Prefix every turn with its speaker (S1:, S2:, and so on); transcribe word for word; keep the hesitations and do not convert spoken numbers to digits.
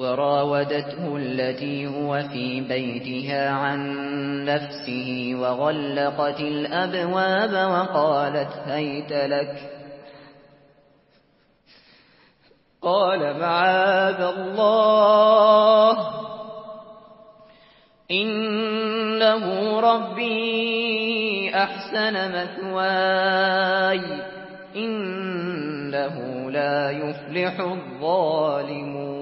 S1: وراودته التي هو في بيتها عن نفسه وغلقت الأبواب وقالت هيت لك قال معاذ الله إنه ربي أحسن مثواي إنه لا يفلح الظالمون.